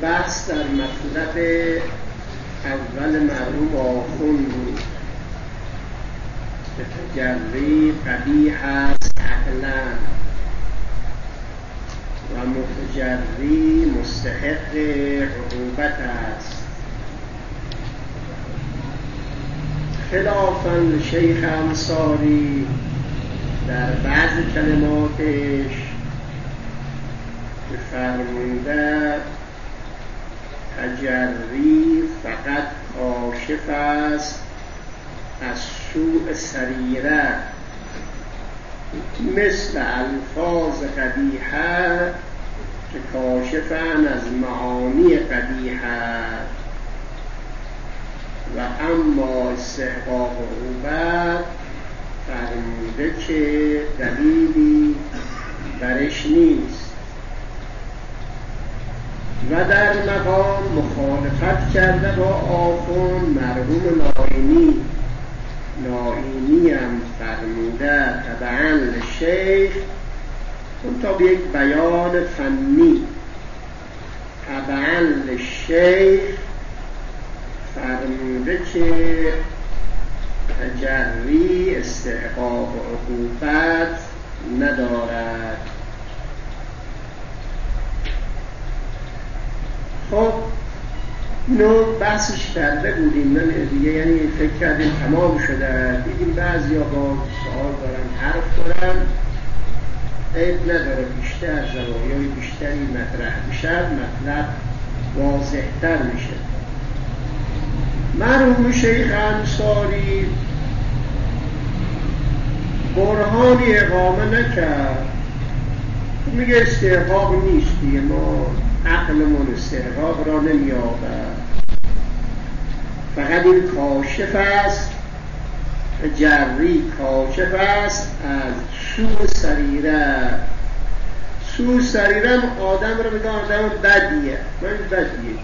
بحث در مطلب اول مرحوم آخوند بود که تجری قبیح است عقلا و متجری مستحق عقوبت است. خلافاً شیخ انصاری در بعض کلماتش که فرموده تجری فقط کاشف است از سوء سریره، مثل الفاظ قبیحه که کاشفن از معانی قبیحه، و اما استحقاق عقوبت فرموده که دلیلی برش نیست و در مقام مخالفت کرده با آخوند مرحوم نائینی هم فرموده تبعاً للشیخ، اون تا به یک بیان فنی تبعاً للشیخ فرموده که تجری استحقاق عقوبت ندارد. خب اینو بحثش کرده بودیم نه دیگه، یعنی فکر کردیم تمام شده، دیدیم بعضی ها با سوال دارن حرف دارن، عیب نداره بیشتر زوایای بیشتری مطرح بشه، مطلب واضح‌تر میشه. مرحوم شیخ انصاری برهانی اقامه نکرد، میگه استحقاق نیست دیگه، ما عقلمون استحقاق را نمی‌یابد، فقط این کاشف است، تجری کاشف است از سوء سریره. سوء سریره آدم رو میگه آدم بدیه، من بدیه،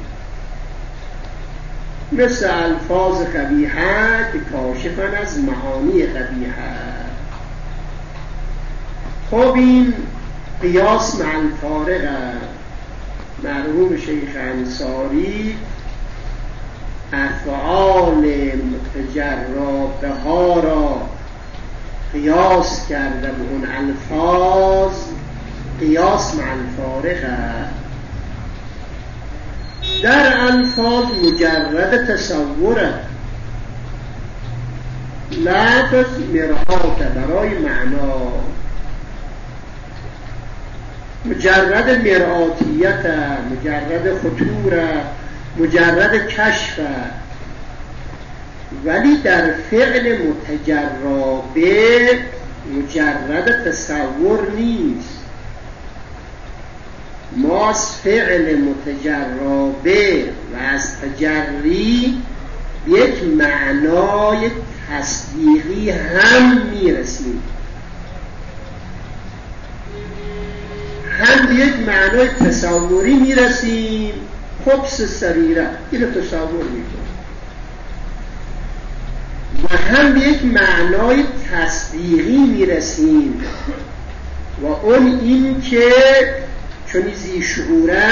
مثل الفاظ قبیحه که کاشفن از معانی قبیحه. خب این قیاس مع الفارقه. مرحوم شیخ انصاری افعال متجربه ها را قیاس کرده به اون الفاظ، قیاس مع الفارقه. در الفاظ مجرد تصوره، لفظ مرآت برای معنا، مجرد مرآتیت، مجرد خطوره، مجرد کشف، ولی در فعل متجربه مجرد تصور نیست. ما از فعل متجربه و از تجری یک معنای تصدیقی هم میرسیم، هم به یک معنای تصوری میرسیم، خبث سریره اینو تصور میکنیم، و هم به یک معنای تصدیقی میرسیم، و اون این که چون زی شعوره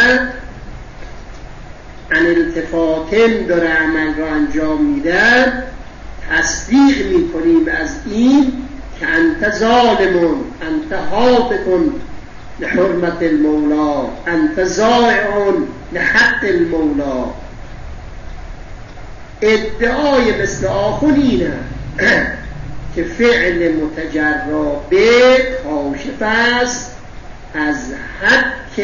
ان التفاتن داره عمل را انجام میده، تصدیق میکنیم از این که انت ظالمون، انت هاتکن لحرمت المولا، انت ضائعون لحق المولا. ادعای مثل آخون اینه که فعل متجربه کاشف است از حق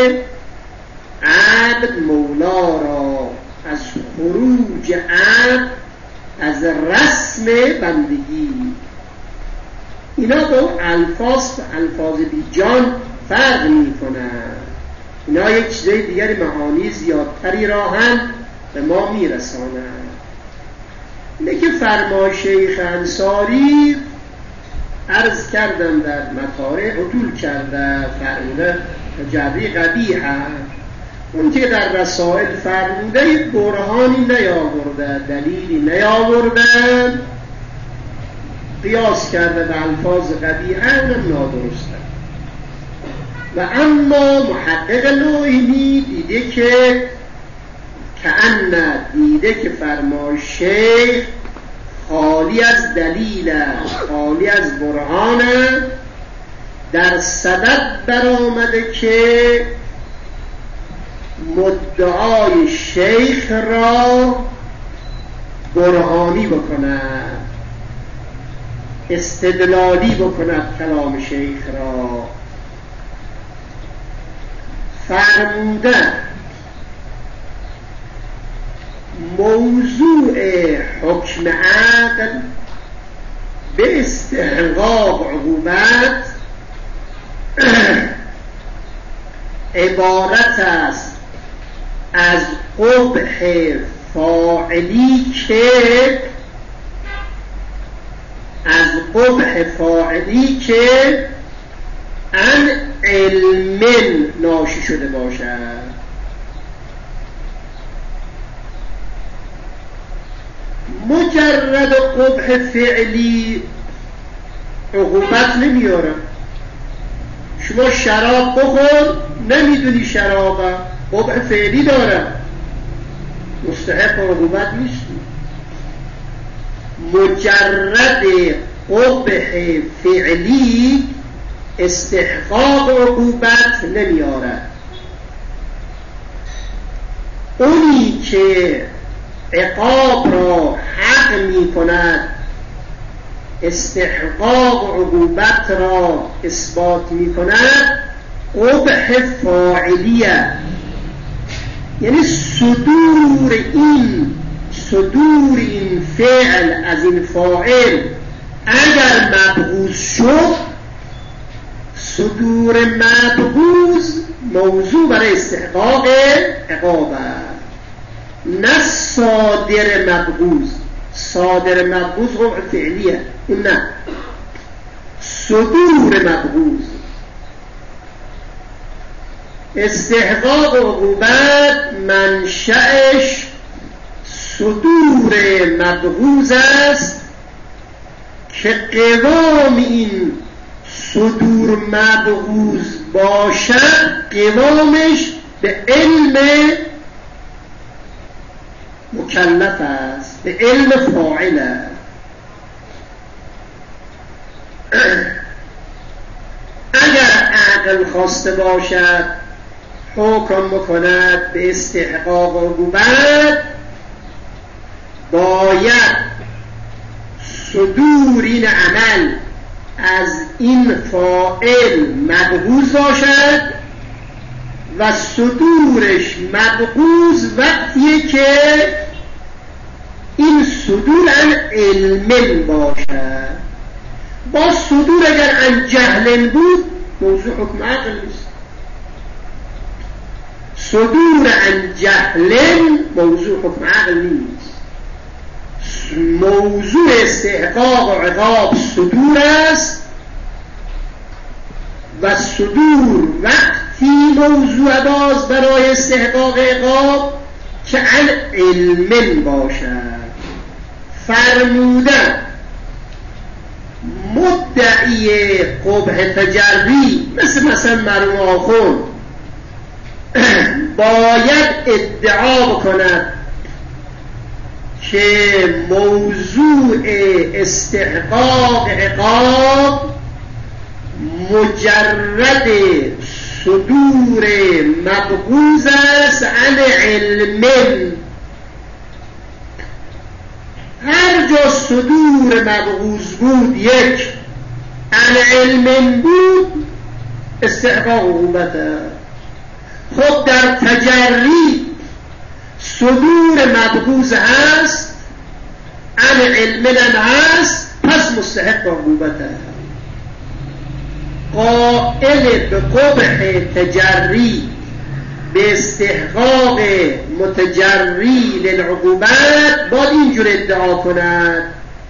عبد مولا را، از خروج عبد از رسم بندگی. اینا با الفاظ بی جان فرق می کنن، اینا یک چیزای دیگری معانی زیادتری را هم به ما می رسانن. اینه که فرما شیخ انصاری عرض کردن در مطارح عطول کرده، فرموده تجری قبیحه، اون که در رسائل فرموده برهانی نیاورده، دلیلی نیاورده، قیاس کرده به الفاظ قبیحه، اونم نادرسته. و اما محقق لوحینی دیده که دیده که فرمای شیخ خالی از دلیل، خالی از برهان، در صدد برآمده که مدعای شیخ را برهانی بکند، استدلالی بکند کلام شیخ را. فرمودن موضوع حکم عقل به استحقاق عقوبت عبارت است از قبح فاعلی که عن علم ناشی شده باشد. مجرد قبح فعلی عقوبت نمیاره. شما شراب بخور، نمیدونی شراب قبح فعلی داره، مستحق عقوبت نیستی. مجرد قبح فعلی استحقاق عقوبت نمیاره. اونی که عقاب را حق می کند، استحقاق عقوبت را اثبات می کند، قبح فاعلیه. یعنی صدور این فعل از این فاعل اگر مبغوض شد، صدور مبغوض موضوع برای استحقاق عقاب است، نه صادر مبغوض. صادر مبغوض قبح فعلیه، اون نه، صدور مبغوض. استحقاق عقوبت منشأش صدور مبغوض است که قوام این صدور مبغوض باشد، قوامش به علم مکلف است، به علم فاعل است. اگر عقل خواسته باشد حکم بکند به استحقاق عقوبت، باید صدور این عمل از این فاعل مبغوض باشد و صدورش مبغوض وقتیه که این صدور عن علم باشد. با صدور اگر عن جهل بود موضوع حکم عقل نیست. صدور عن جهل موضوع حکم عقل نیست. موضوع استحقاق و عقاب صدور است و صدور وقتی موضوع باز برای استحقاق عقاب که عن علم باشد. فرمودن مدعی قبح تجری مثلا مرحوم آخوند باید ادعا بکند که موضوع استحقاق عقاب مجرد صدور مبغوض است عن علم. هر جا صدور مبغوض بود یک، عن علم بود، استحقاق عقوبت است. خب در تجری صدور مبغوض هست، عن علم هست، پس مستحق عقوبت است. قائل به قبح تجری به استحقاق متجری للعقوبت باید اینجور ادعا کند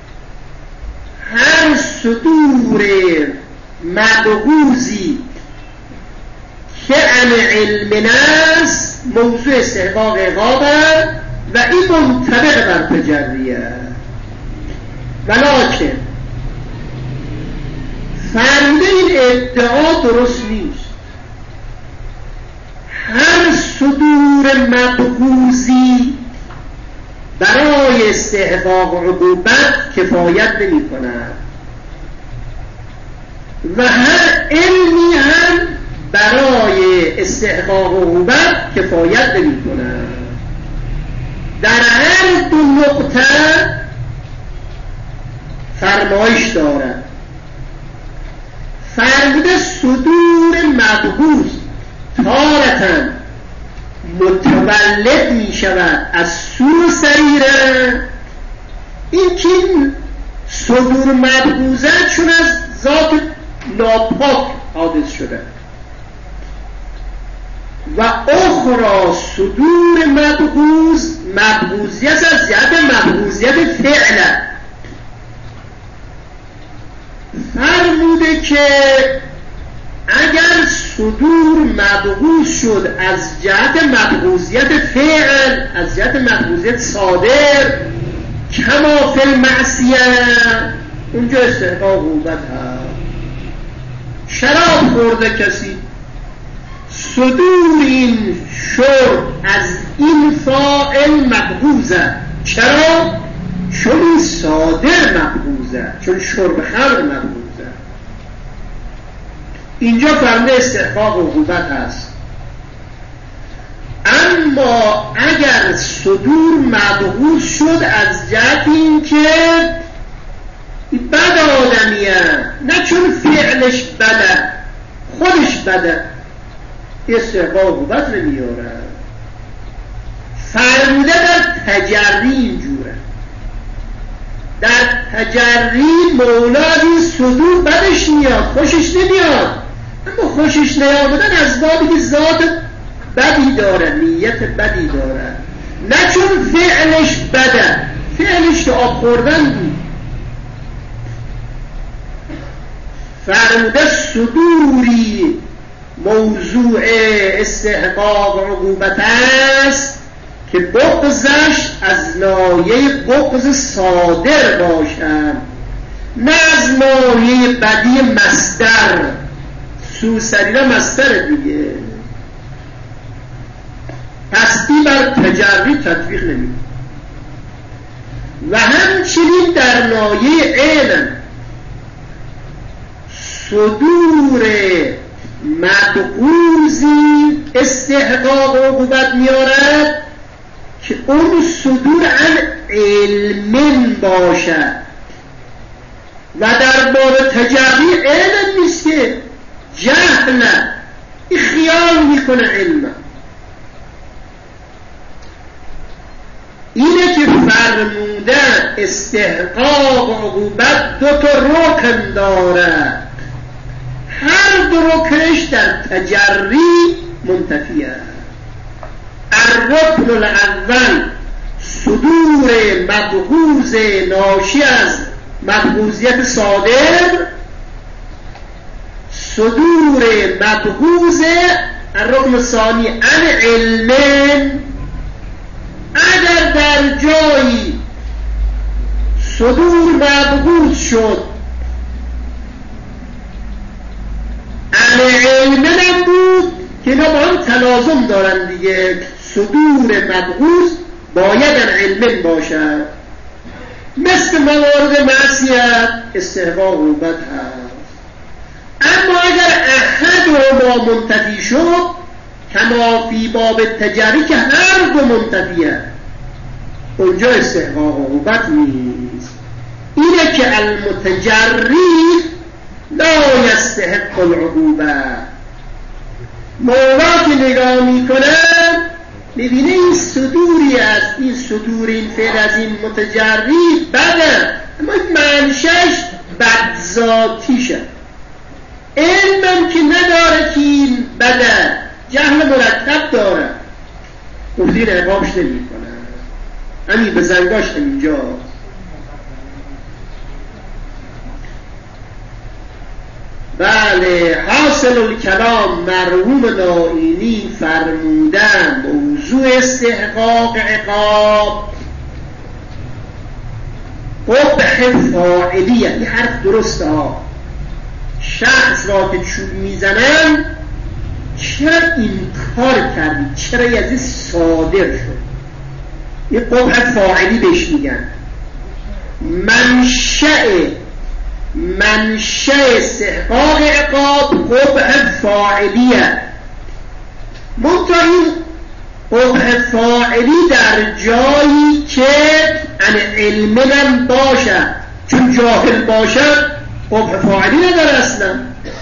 هر صدور مبغوضی که عن علم است موضوع استحقاق عقاب و این منطبق بر تجریه. ولکن فرموده این ادعا درست نیست. مبغوضی برای استحقاق عقوبت کفایت نمی کند و هر علمی هم برای استحقاق عقوبت کفایت نمی کند. در هر دو نقطه فرمایش دارد. فرموده صدور مبغوض تارتاً متولد می شود از سوء سریره. این که صدور مبغوضه چون از ذات ناپاک حادث شده و اخرى صدور مبغوضیت از جهت مبغوضیت فعله. فرموده که اگر صدور مبغوض شد از جهت مبغوضیت فعل، از جهت مبغوضیت صادر، کما فی المعصیه، اونجا استحقاق عقوبت هست. شراب خورده کسی، صدور این شرب از این فاعل مبغوضه. چرا؟ چون این صادر مبغوضه، چون شرب خمر مبغوضه. اینجا فرموده استحقاق عقوبت هست. اما اگر صدور مبغوض شد از جهت این که بد آدمیه، نه چون فعلش بده، خودش بده، استحقاق عقوبت نمیاره. فرموده در تجری اینجوره. در تجری مولا از این صدور بدش میاد، خوشش نمیاد. اما خوشش نیامدن از بابی که ذات بدی داره، نیت بدی داره، نه چون فعلش بده، فعلش که آب خوردن بود. فرموده صدوری موضوع استحقاق عقوبت است که بغضش از ناحیه بغض صادر باشد، نه از ناحیه بدی مصدر. سوء سریره مصدر دیگه، پستی بر تجری تطبیق نمید. و همچنین در ناحیه علم صدور مبغوضی استحقاق عقوبت میارد که اون صدور عن علم باشد و در باب تجری علم نیست که جهل، این خیال میکنه علم. اینه که فرموده استحقاق عقوبت دو تا رکن داره، هر دو رکنش در تجری منتفیه. الرکن الاول صدور مبغوض ناشی از مبغوضیت صادر، صدور مبغوض الرکن الثانی عن علم. اگر در جایی صدور مبغوض شد عن علم نبود که اینا با هم تلازم دارن دیگه، صدور مبغوض باید عن علم باشد. مثل موارد معصیت استحقاق عقوبت هست. اما اگر احد ما منتفی شد کما فی باب تجری که هر دو منتفیه، اونجا استحقاق عقوبت نیست. اینه که المتجری لا یستحق العقوبه. مولا که نگاه میکنه میبینه این صدوری از این صدور این فعل از این متجری بده، اما منشش بدذاتیشه. علمم که نداره که این بده، جهل مرتب داره، گفتین عقابش نمی کنه، همین به زنگاش اینجا. بله، حاصل الکلام مرحوم دائینی فرمودن موضوع استحقاق عقاب قبح فاعلیه. این حرف درسته ها. شخص را که چوب میزنن چرا این کار کردی، چرا یزید صادر شد. این قبح فاعلی بهش میگن. منشأ استحقاق عقاب قبح فاعلیه. منتها این قبح فاعلی در جایی که عن علمم باشه، چون جاهل باشه قبح فاعلی نداره اصلا.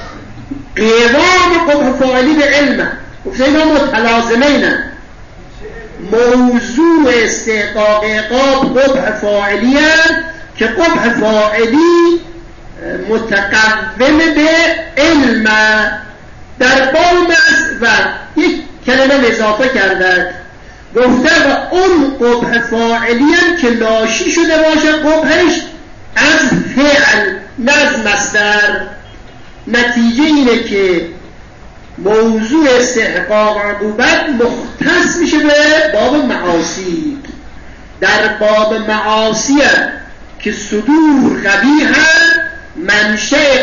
قوام قبح فاعلی به علمه. گفته اینا متلازمینه. موضوع استحقاق عقاب قبح فاعلیه که قبح فاعلی متقوم به علم. در باب و یک کلمه اضافه کرده، گفته و اون قبح فاعلی هم که ناشی شده باشه قبحش از فعل نه از مصدر. نتیجه اینه که موضوع استحقاق عقوبت مختص میشه به باب معاصی. در باب معاصی که صدور قبیح منشأ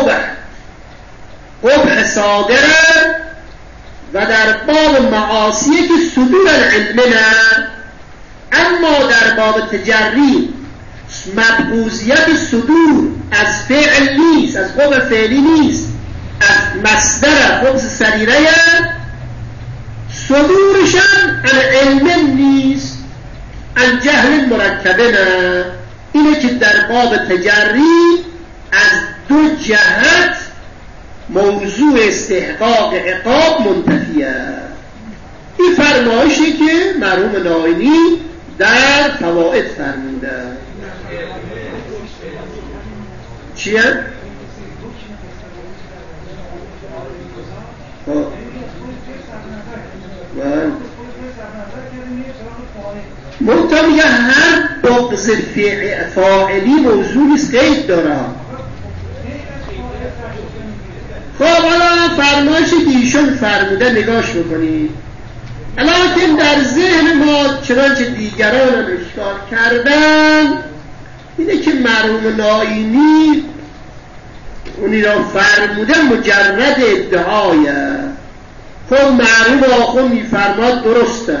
قبح صادره و در باب معاصی که صدور العلم نه. اما در باب تجری مبغوضیت صدور از فعل نیست، از قبح فعلی نیست، از مصدر خبز سریره. صدورشم عن علم نیست، عن جهل مرکبه نه. اینه که در باب تجری از دو جهت موضوع استحقاق عقاب منتفیه. این فرمایشی که مرحوم نائینی در فوائد فرموده. چیه؟ منطقه هر بغض فاعلی موضوع نیست، قید داره. خب حالا فرمایشی که ایشون فرموده نگاش بکنید. الان در ذهن ما چنانچه دیگران هم اشکال کردن اینه که مرحوم نائینی اونی را فرموده مجرد ادعایه. خب مرحوم آخون میفرماد درسته،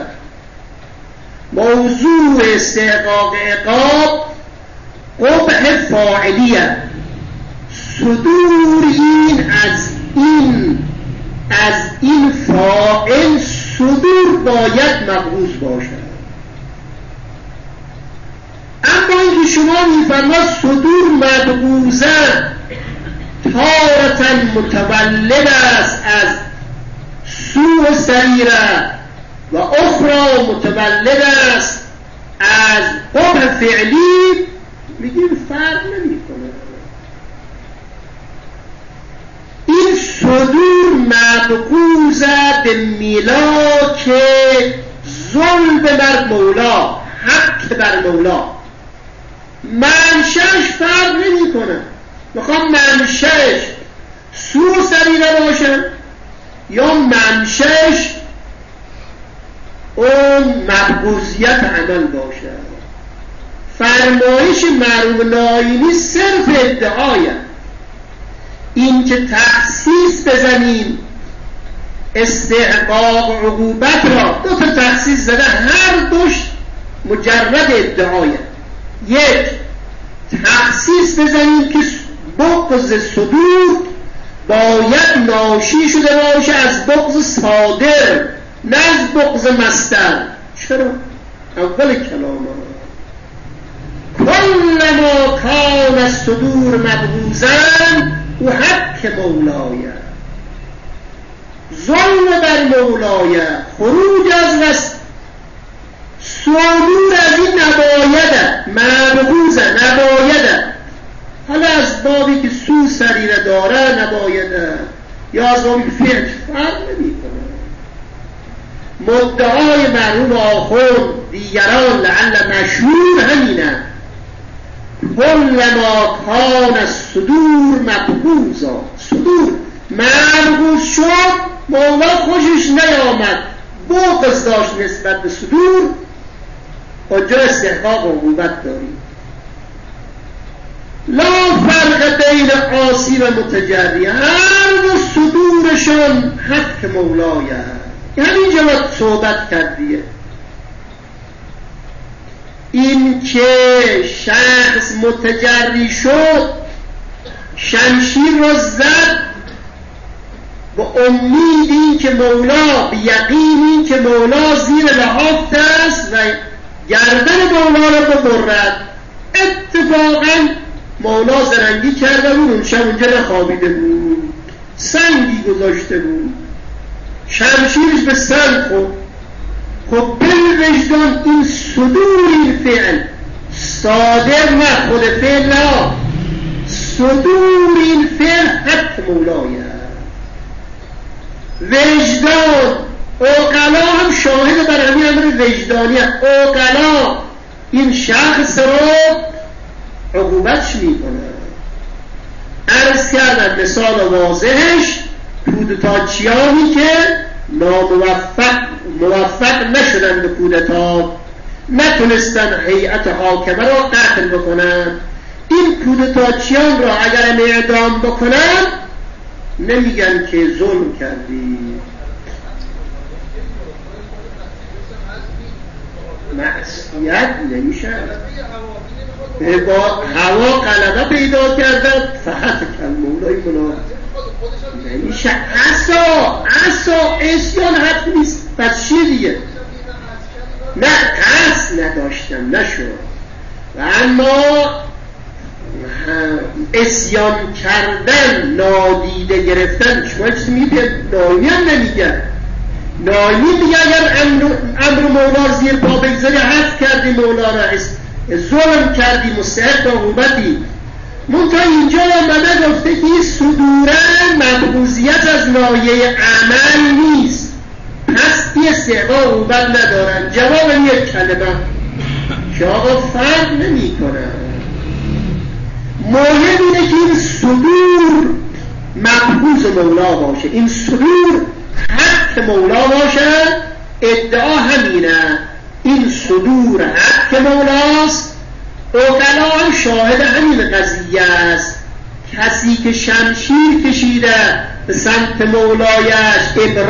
موضوع استحقاق عقاب قبح فاعلیه. صدور از این فاعل صدور باید مبغوض باشد. اما اینکه شما میفرماد صدور مبغوضه تارة متولد است از سوء سریره و اخرى متولد است از قبح فعلی، میگیم فرق نمیکنه. این صدور مبغوضه به میلاک ظلم بر مولا، حق بر مولا. منشأش فرق نمیکنه، میخوام منشأش سوء سریره باشه یا منشأش اون مبغوضیت عمل باشه. فرمایش مرحوم نائینی صرف ادعایه. این که تخصیص بزنیم استحقاق عقوبت را، دو تا تخصیص زده، هر دوش مجرد ادعایه. یک، تخصیص بزنیم که بغض صدور باید ناشی شده باشه از بغض صادر نه از بغض مصدر. چرا؟ اول کلام کل ما کان الصدور مبغوضا و حق مولای، ظلم بر مولای، خروج از رست، صدور از این نبایده، مبغوضه نبایده. حالا از بابی که سو سریره داره نبایده یا از بابی فعل فرق نمیکنه. مدعای مرحوم آخوند دیگران لعل مشهور همینه، کل ما کان الصدور مبغوضا. صدور مبغوض شد، مولا خوشش نیامد، بغض داشت نسبت به صدور، اونجا استحقاق عقوبت داریم. لا فرق بین عاصی و متجری، هر دو صدورشان حق مولای است. همین جواب صحبت کردیه. این که شخص متجری شد، شمشیر رو زد با امید این که مولا، به یقینی که مولا زیر لحاف است و گردن مولا رو ببرد. اتفاقا مولا زرنگی کرده بود، اون شب اونجا نخوابیده بود، سنگی گذاشته بود، شمشیرش به سنگ خورد. خب بالوجدان این صدور این فعل صادر نه، خود فعل نه، صدور این فعل حق مولای وجدان. عقلا هم شاهد بر همین امر وجدانی هست. عقلا این شخص رو عقوبتش میکنه. عرض کردم مثال واضحش کودتاچیانی که موفق نشدن به کودتا، نتونستن هیئت حاکمه را قتل بکنن. این کودتاچیان را اگر اعدام بکنن نمیگن که ظلم کردی، معصیت نمیشه. با هوا غلبه پیدا کردن فقط کلمولای منافق نمیشه. عصا اسیان حد نیست. پس چی دیگه؟ نه قصد نداشتم نشد. و اما اسیان کردن، نادیده گرفتن، شما چیزی میگه نایمی هم نمیگه. نایمی میگه اگر امر مولا زیر پا بگذاری، حذف کردی مولا را، ظلم کردی، مستحق عقوبتی. منتها اینجا آمده گفته که این صدورن مبعوضیت از لایه عمل نیست، پس این استحقاق عقوبت ندارن. جواب یک کلمه که آقا فرق نمی کنن. مهم اینه که این صدور مبعوض مولا باشه، این صدور حق مولا باشه. ادعا همینه، این صدور حق مولاست. عقلا هم شاهد همین قضیه است. کسی که شمشیر کشیده به سمت مولایش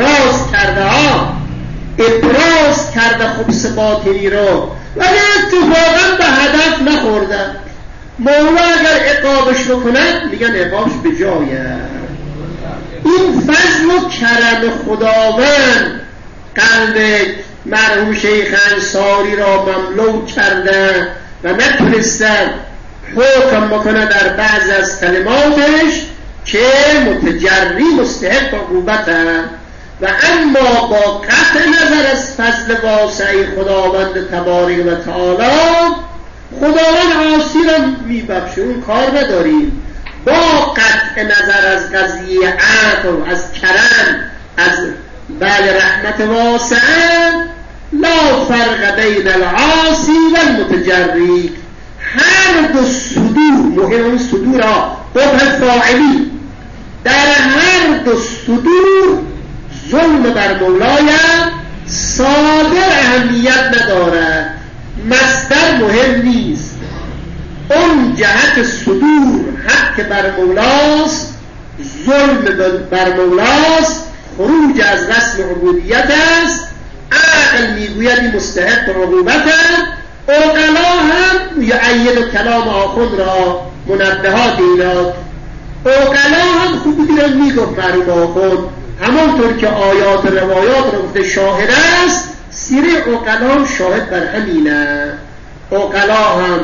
ابراز کرده خبث باطنی رو، ولی اتفاقا به هدف نخورده. مولا اگر عقابش بکنه میگن عقابش به جایه. این فضل و کرم خداوند قلب مرحوم شیخ انصاری را مملو کرده و نتونستن حکم بکنه در بعض از کلماتش که متجری مستحق عقوبتن. و اما با قطع نظر از فضل واسع خداوند تبارک و تعالی، خداوند عاصی را میبخشه، اون کار نداریم. با قطع نظر از قضیه عفو، از کرم، از رحمت واسعه، لا فرق بین العاصی و المتجری. هر دو صدور، مهم صدور ها قبح فاعلی، در هر دو صدور ظلم بر مولای صادر اهمیت ندارد، مصدر مهم نیست. اون جهت صدور حق بر مولاست، ظلم بر مولاست، خروج از رسم عبودیت است. عقل میگوید مستحق عقوبت است. عقلا هم یعید کلام آخوند را منبهات اینا. عقلا هم خوب دیدن میگفت مرحوم آخوند، همانطور که آیات و روایات را گفته شاهد است، سیره عقلا هم شاهد بر همینه. عقلا هم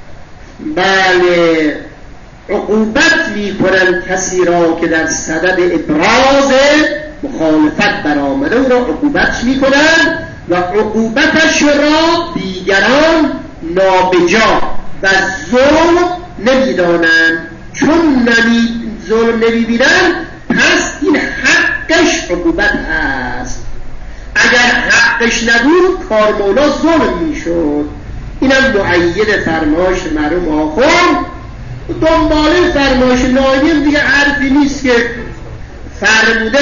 بله عقوبت میکنن کسی را که در صدد ابراز مخالفت برآمده، او را عقوبت میکنن و عقوبتش را دیگران نابجا و ظلم نمیدانند. چون ظلم نمیبینن، پس این حقش عقوبت هست. اگر حقش نبود کار مولا ظلم میشد. اینم معید فرمایش مرحوم آخوند. دنباله فرمایش نایم دیگه حرفی نیست که فرموده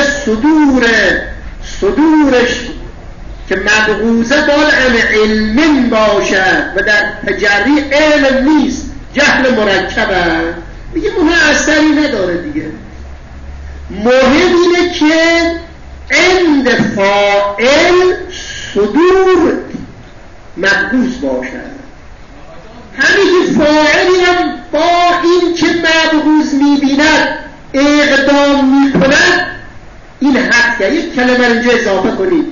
صدورش که مبعوضه بال عن علم باشد و در تجری علم نیست. جهل مرکبه، میگه مهم اثری نداره دیگه. مهم اینه که عند فاعل صدور مبعوث باشد. همین فاعلی هم با این که مبعوث میبیند اقدام میکند، این حقه. یک کلمه اینجا اضافه کنید،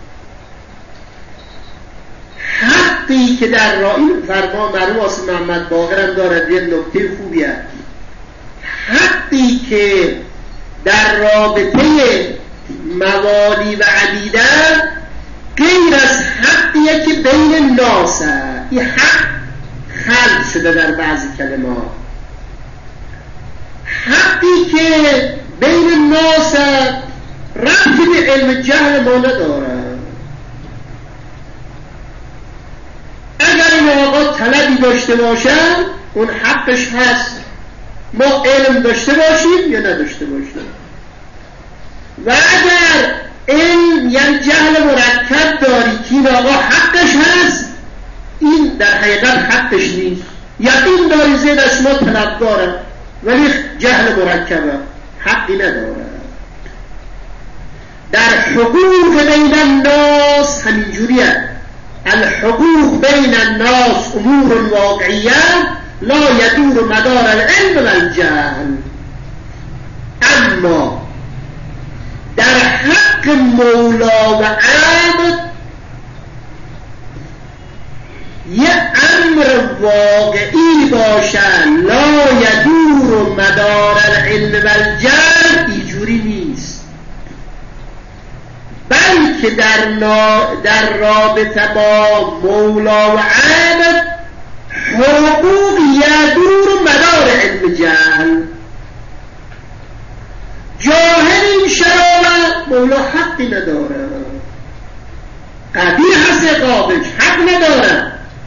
حقی که در راه فرمان مرحوم آصف محمد باقر هم دارد، یه نکته خوبی هست. حقی که در رابطه موالی و عبیدن غیر از حقیه که بین ناس هست. این حق خلق شده در بعضی کلمات. حقی که بین ناس ربطی به علم جهل ما نداره. اگر این آقا طلبی داشته باشن اون حقش هست، ما علم داشته باشیم یا نداشته باشیم. و اگر علم یعنی جهل مرکب داری که این آقا حقش هست، این در حقیقت حقش نیست. یقین داری زید از ما طلبگاره ولی جهل مرکبه، حقی نداره. در حقوق بین الناس همینجوریه. الحقوق بین الناس امور واقعیه لا یدور مدار العلم و الجهل. اما در حق مولا و عبد یه امر واقعی باشد لا یدور مدار العلم و الجهل، اینجوری نیست. بلکه در رابطه با مولا و عبد حقوق یدور مدار علم جهل. جاهل این شرابه مولا حقی نداره، قبیح هست عقابش، حق نداره.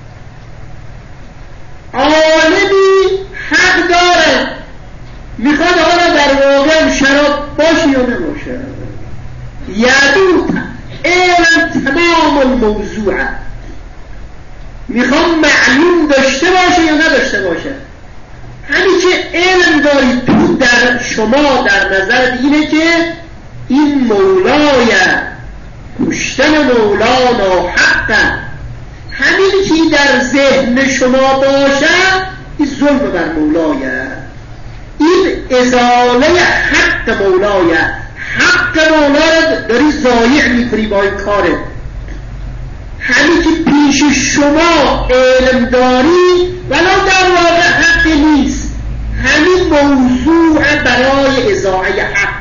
عالمی حق داره، میخواد حالا در واقع شراب باشه یا نباشه. یدور علم تمام الموضوعه، میخوام معلوم داشته باشه یا نداشته باشه. همین که علم داری تو در شما در نظر اینه که این مولای کشتن مولانا حقه، همین که در ذهن شما باشه این ظلم بر مولایه، این ازاله حق مولایه. حق مولا رو داری ضایع میکنی با این کاره. همین که پیش شما علم داری ولو در واقع حق نیست، همین موضوع برای اضاعه حق.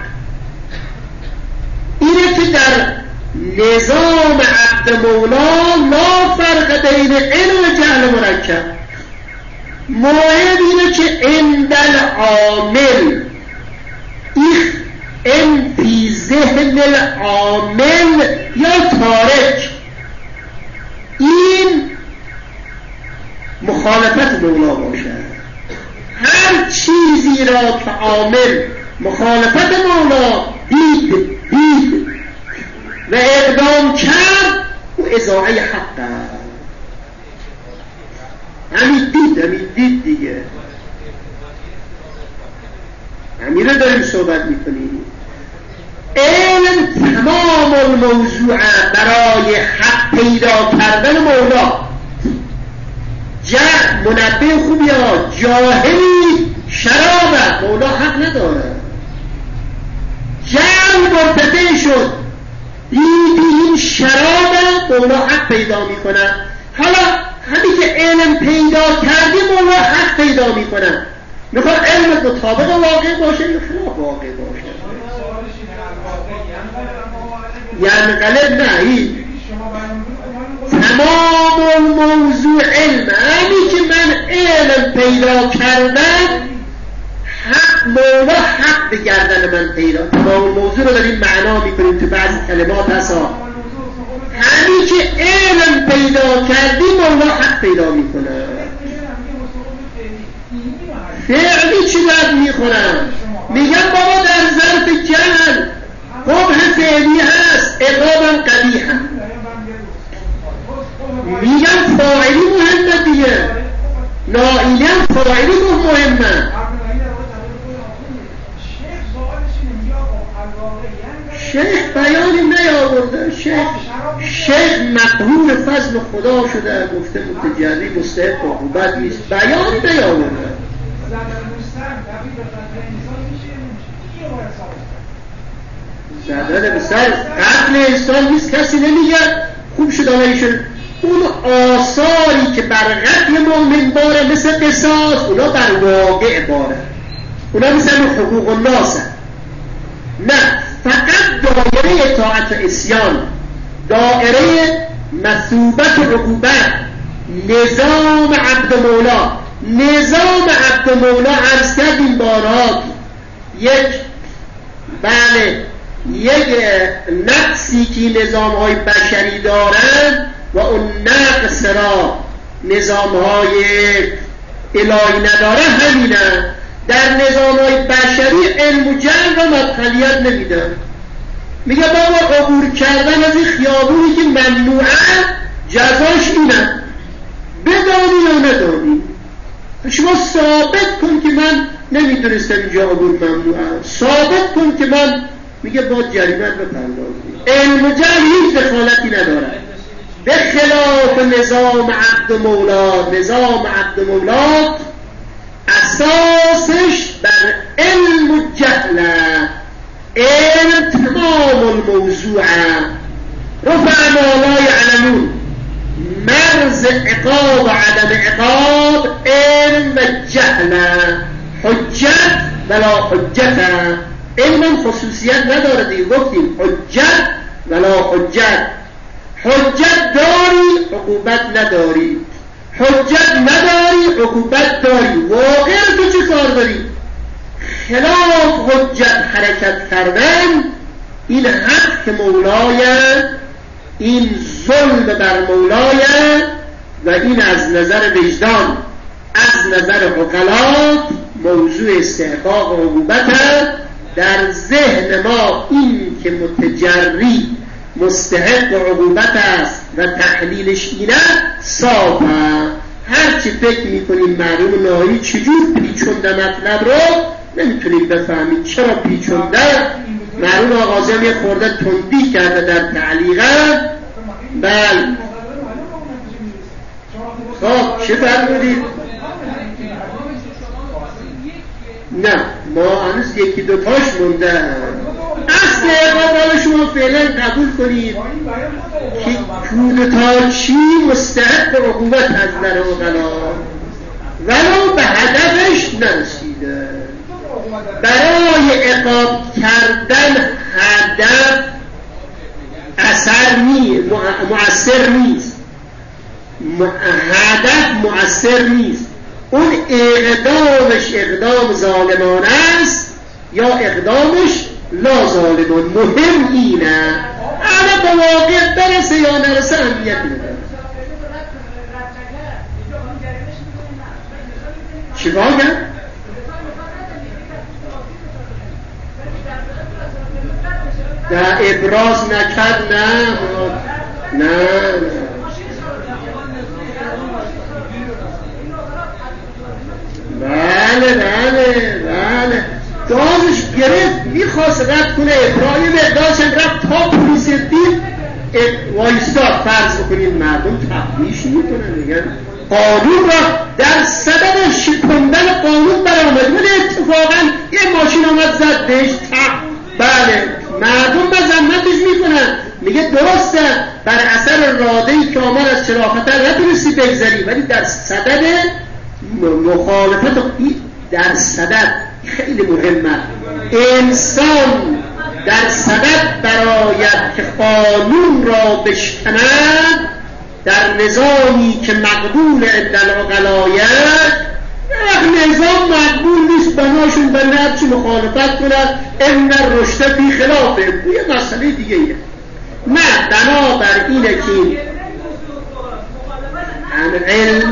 اینه که در نظام عقد مولا لا فرق بین علم و جهل مرکب. مهم اینه که عند العامل ان فی ذهن العامل یا تارک، این مخالفت مولا باشه. هر چیزی را که عامل مخالفت مولا دید و اقدام کرد و اضاعه حق است. همین دید دیگه، همین رو داریم صحبت میکنیم. علم تمام الموضوع برای حق پیدا کردن مولا. منبه خوبی ها، جاهلی شرابه، مولا حق نداره. جهل مرتفع شد، دیدی این شرابه، مولا حق پیدا میکنه. حالا همین که علم پیدا کردی مولا حق پیدا میکنه. میخواد علم مطابق واقع باشه یا خلاف واقع باشه. یعنی غلب نه، این تمام الموضوع علم. همین که من علم پیدا کردم حق مولا حق به گردن من پیدا. تمام الموضوع رو داریم معنا میکنیم تو بعضی کلمات هستا. همین که علم پیدا کردی مولا حق پیدا میکنه. فعلی چی باید میخورم؟ میگم بابا در ظرف جهل قبح فعلی هست، اقرابم قبیح هست. میگم فاعلی مهمه دیگه، نائلی هم فاعل بیانی نیاورده. شیخ مقهور فضل خدا شده، گفته متجری مستحق عقوبت نیست، بیانی نیاورده. زدن به سر قتل انسان نیست، کسی نمیگه خوب شد آنایشون. اون آثاری که بر قتل مؤمن باره مثل قصاص، اونا بر واقع باره، اونا مثل حقوق الناس. نه، فقط دایره اطاعت و عصیان، دایره مثوبت و عقوبت، نظام عبد مولا. نظام عبد مولا عرض کردیم بارها، یک نقصی که نظام‌های بشری دارند و اون نقص را نظام‌های الهی نداره همینه. در نظام‌های بشری علم و جهل را مدخلیت نمیدن، میگه بابا عبور کردن از این خیابونی که ممنوعه جزاش اینه، بدانی یا ندانی. شما ثابت کن که من نمیدونستم اینجا عبور ممنوعه، ثابت کن که من، میگه با جریمت بپردازی. علم و جهل هیچ دخالتی نداره، به خلاف نظام عبد مولا. نظام عبد مولا اساسش بر علم و جهل. علم تمام الموضوع، رفع ما لا یعلمون، مرز عقاب و عدم عقاب، علم و جهل، حجت ولا حجت. علم خصوصیت نداره دیگه، گفتیم حجت ولا حجت. حجت داری عقوبت نداری، حجت نداری عقوبت داری. واقعا تو چه کار داری؟ خلاف حجت حرکت کردن، این حق مولای، این ظلم بر مولای، و این از نظر وجدان، از نظر عقلا موضوع استحقاق عقوبت. در ذهن ما این که متجری مستحق عقوبت است و تحلیلش اینه صافه. هرچی فکر میکنیم معلوم نهایی چجور پیچونده مطلب رو نمیتونیم بفهمید. چرا پیچونده؟ معلوم آغازم یه خورده تندی کرده در تعلیقه. بله خب چه فرمودید؟ نه ما هنوز یکی دوتاش مونده. اصل اقابال شما فعلا قبول کنید که کودتاچی مستحق عقوبت از در اقلا ولو به هدفش نرسیده. برای عقاب کردن هدف اثر نیست، مؤثر نیست، هدف مؤثر نیست. اون اقدامش اقدام ظالمانه است یا اقدامش لا ظالمان. مهم اینه اما به واقع برسه یا نرسه اهمیت نداره. چی باید؟ در ابراز نکرد نه بله گازش گرفت، میخواست رد کنه ابراهیم اداشن رفت تا پولیس دید وایستاد. فرض بکنید مردم تحمیش میکنن، میگن قانون را در سبب شکندن قانون برآمد، ولی اتفاقا یه ماشین آمد زد بهش بله مردم مذمتش میکنن. میگه درسته بر اثر راده‌ای که آمد از شرافتر نتونستی بگذری، ولی در صدد مخالفت در صدد خیلی مهمه. انسان در صدد براید که قانون را بشکند در نظامی که مقبول عند العقلایه. نظام مقبول نیست، بناشون به نفسی مخالفت کنند. ان الرشد فی خلافه، یه مسئله دیگه ایه. نه بنابر اینه که علم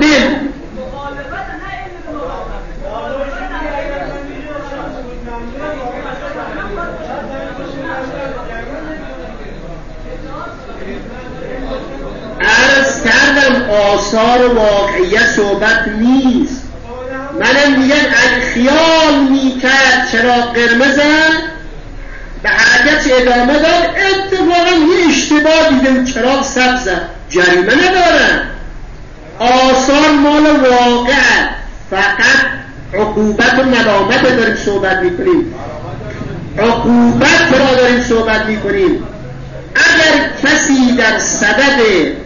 عرض کردم آثار واقعیت صحبت نیست. منم میگن اگه خیال میکرد چرا قرمزن به حرکت هرچی ادامه داد اتفاقا یه اشتباه دیده چراغ سبز جریمه ندارن. آثار مال واقع، فقط عقوبت و ملامت داریم صحبت میکنیم. عقوبت را داریم صحبت میکنیم. اگر کسی در صدد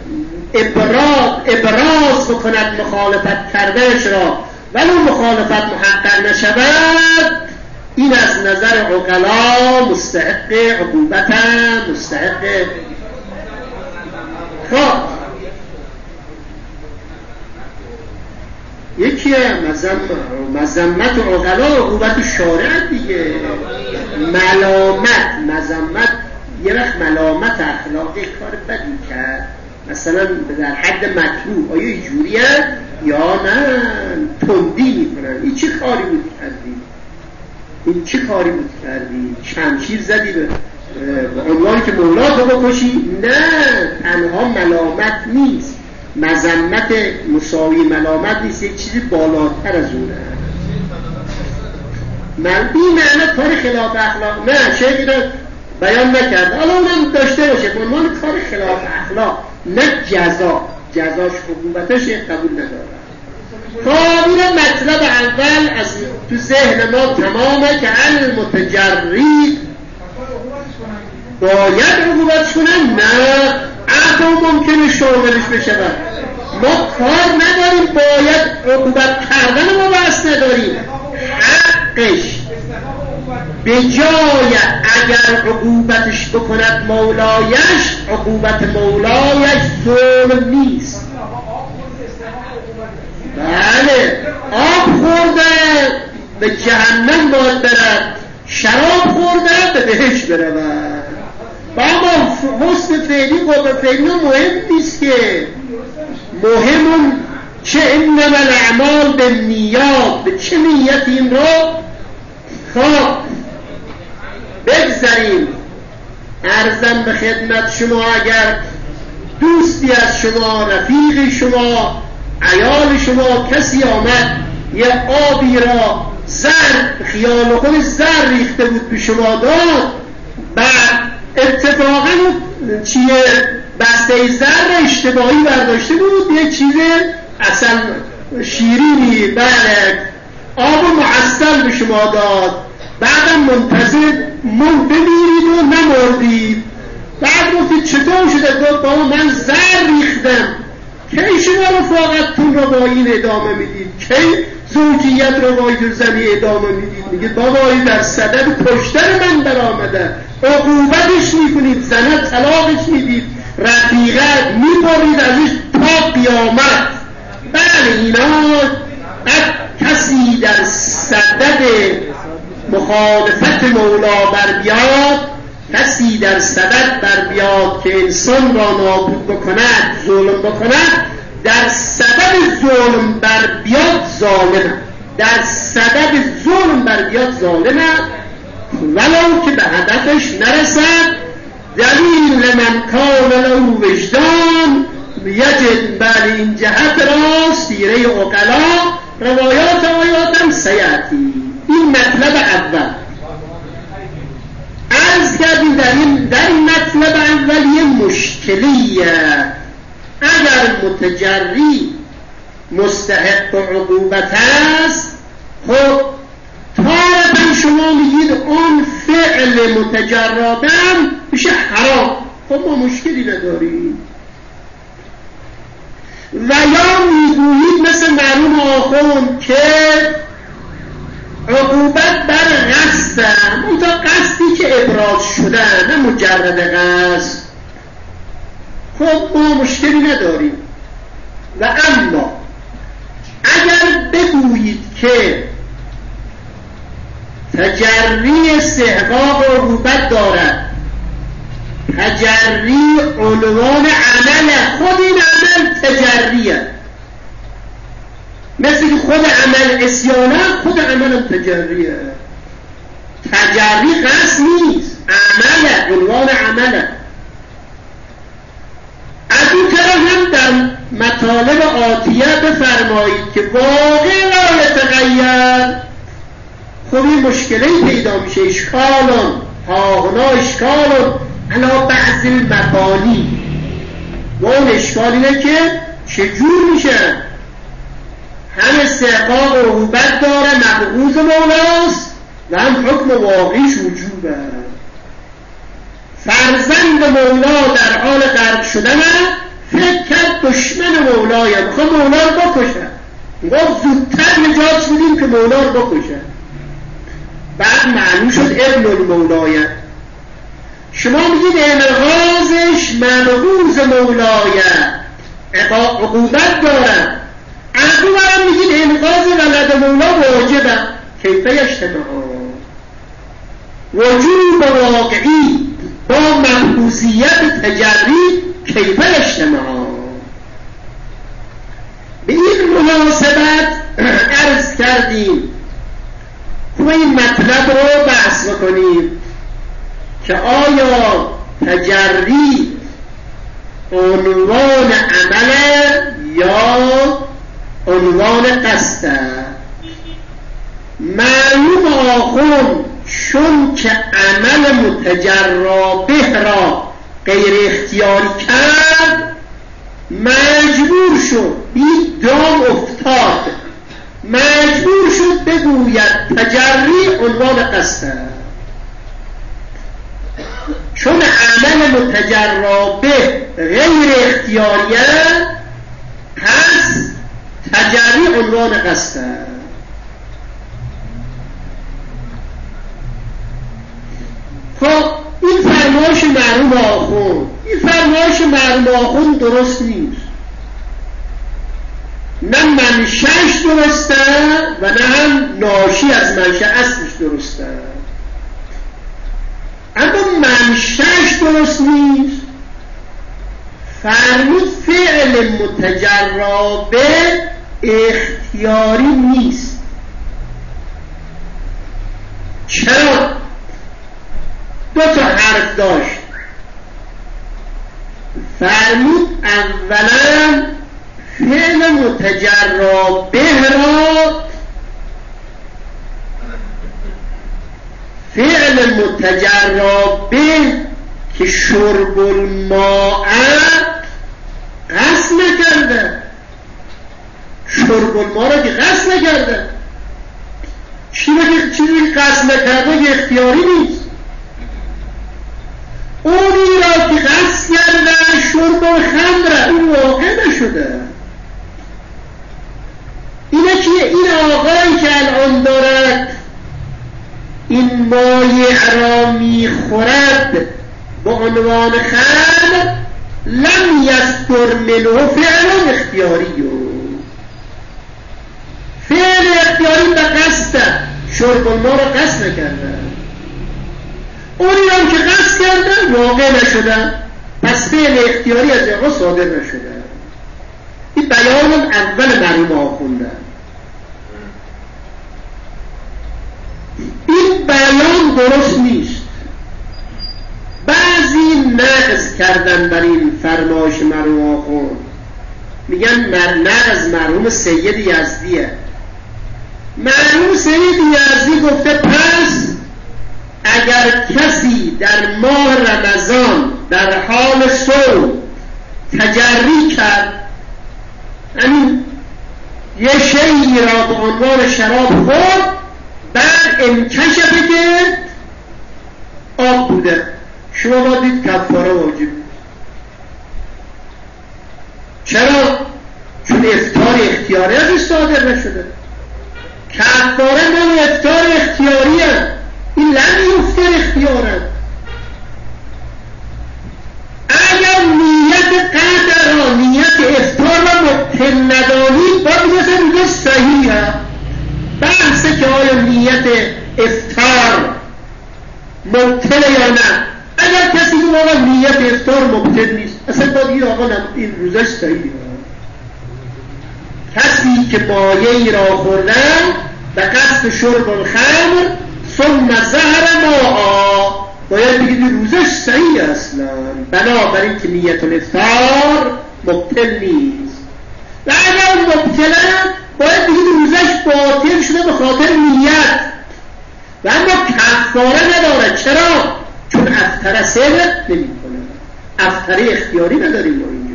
ابراز بکند مخالفت کردنش را ولو مخالفت محقق نشود، این از نظر عقلا مستحق عقوبت، مستحق. خب یکی مذمت عقلا عقوبت شارع دیگه. ملامت، مذمت یه وقت ملامت اخلاقی کار بدی کرد، مثلا در حد مکروه، آیا اینجوریه یا نه تندی میکنن. این چه کاری بود کردی؟ این چه کاری بود کردی؟ شمشیر زدی به عنوانی که مولا تو بکشی؟ نه، تنها ملامت نیست، مذمت مساوی ملامت نیست، یک چیزی بالاتر از اونه. این معنی کار خلاف اخلاق نه، شیخ را بیان نکرد، حالا اونم داشته باشه به عنوان کار خلاف اخلاق، نه جزاش عقوبتش قبول نداره. خب این مطلب اول از تو ذهن ما تمامه که المتجرد باید عقوبت کنن؟ نه، عفو ممکنه شاملش بشه. ما کار نداریم، باید عقوبت کردن ما بحث نداریم، حقش به جای اگر عقوبتش بکند مولایش، عقوبت مولایش ظلم نیست. بله، آب خورده به جهنم باید برد، شراب خورده به بهشت برود. با ما حسن فعلی قوه فعلی مهم نیست که، مهم چه انما الاعمال بالنیات، به چه نیت این را. خب بگذاریم. عرضم به خدمت شما اگر دوستی از شما، رفیق شما، عیال شما کسی آمد یه آبی را خیال خود زر ریخته بود به شما داد، بعد اتفاقا چیه بسته زر اشتباهی برداشته بود، یه چیز اصلا شیرینی، بله، آب معسل به شما داد، بعدم منتظر بمیرید و نمردید. بعد گفتید چطور شده؟ گفت بابا من زر ریختم. کی شما رفاقتتون رو با این ادامه میدید؟ کی زوجیت رو با این زنی ادامه میدید؟ میگید بابا این در صدد کشتن من در آمده، عقوبتش میکنید، زنه طلاقش میدید، رفیقت میبرید ازش تا قیامت. بله، اینا کسی در صدد مخالفت مولا بر بیاد، کسی در صدد بر بیاد که انسان را نابود بکند، ظلم بکند، در صدد ظلم بر بیاد ظالمه، در صدد ظلم بر بیاد ظالمه، ولو که به هدفش نرسد. دلیل من کان له وجدان یجد. بله، این جهت راست سیره عقلا، روایات آیاتم سیعتی. این مطلب اول عرض کردیم. در این مطلب اول یه مشکلیه. اگر متجری مستحق عقوبت است، خب تارتا شما میگید اون فعل متجردن میشه حرام، خب ما مشکلی نداریم. و یا میگویید مثل مرحوم آخوند که عقوبت بر قصد، اون تا قصدی که ابراز شده، نه مجرد قصد، خب ما مشکلی نداریم. و اما اگر بگویید که تجری استحقاق عقوبت دارد، تجری عنوان عمله، خود این عمل تجریه، مثل که خود عمل اسیانه، خود عمل تجریه. تجری قصد نیست، عمله، عنوان عمله. از این طرف هم در مطالب آتیه بفرمایید که واقع لا یتغیر. خب این مشکلی پیدا میشه، اشکالان هاهنا اشکال علا بعض المبانی. و اون اشکال اینه که چجور میشه هم استحقاق و عقوبت داره مبعوض مولاست و هم حکم واقعیش وجوبه. فرزند مولا در حال غرق شدن فکر کرد دشمن مولایه، میخواد مولا رو بکشه، گفت زودتر نجات بدیم که مولا رو بکشه. بعد معلوم شد ابن المولایه. شما میگید انغازش مبعوض مولایه، عقوبت داره. عقوبت هم میگید انغاز ولد مولا واجبه. کیف یجتمع وجوب واقعی با محبوسیت تجری کیف یجتمع. به این مناسبت عرض کردیم که این مطلب رو بحث بکنیم که آیا تجری عنوان عمل یا عنوان قصده. معلوم آخون چون که عمل متجرا به را غیر اختیاری کرد مجبور شد، این دام افتاد، مجبور شد بگوید تجری عنوان قصده. چون عمل متجرا به غیر اختیاریه پس تجری عنوان قصده. خب این فرمایش مرحوم آخوند، این فرمایش مرحوم آخوند درست نیست. نه منشأش درسته و نه هم ناشی از منشأ اصلش درسته. اما منشأش درست نیست. فرمود فعل متجرا به اختیاری نیست. چرا؟ دو تا حرف داشت. فرمود اولا فعل متجرا به را، فعل متجرا به که شرب الماء قصد نکرده، شرب الماء را که قصد نکرده، چیزی قصد نکرده که اختیاری نیست. اونی را که قصد کرده شرب الخمر اون واقع نشده. اینه که این آقایی که الان دارد این مایع را میخورد با عنوان خمر لم یصدر منه فعل اختیاری، فعل اختیاری به قصد شرب الماء را قصد نکرده. اونی هم که قصد کرده واقع نشده، پس فعل اختیاری از آقا صادر نشده. این بیان اول مرحوم آخونده. این بیان درست نیست. بعضی نقض کردن بر این فرمایش مرحوم آخوند، میگن نقض مرحوم سید یزدیه. مرحوم سید یزدی گفته پس اگر کسی در ماه رمضان در حال صوم تجری کرد، یعنی یه شیئی را به عنوان شراب خورد، بعد انکشفه که آب بوده، شما باید دید کفاره واجب. چرا؟ چون افطار اختیاری ازش صادر نشده. کفاره نه افطار اختیاریه، این لم یفتر اختیاره. اگر نیت قطع را، نیت افطار را مبطل ندانید باید بگه میگه صحیحه. بحثه که آیا نیت افطار مبطل یا نه. اگر کسی که واقعا نیت افطار مبطل نیست اصلا باید این آقا این روزش صحیحه. کسی که مایعی را خوردن به قصد شرب الخمر ثم زهر ماء باید بگید این روزش صحیح اصلا، بنابراین که نیت الافطار مبطل نیست. و اگر مبطله باید بگید روزش باطل شده به خاطر نیت و اما کفاره نداره. چرا؟ افتر سر نمی کنه. افتر اختیاری نداریم ما اینجا.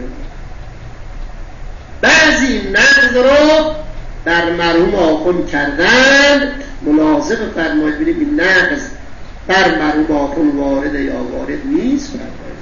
بعضی نقض رو بر مرحوم آخوند کردن. ملاحظه فرمایید ببینید این نقض بر مرحوم آخوند وارد یا وارد نیست.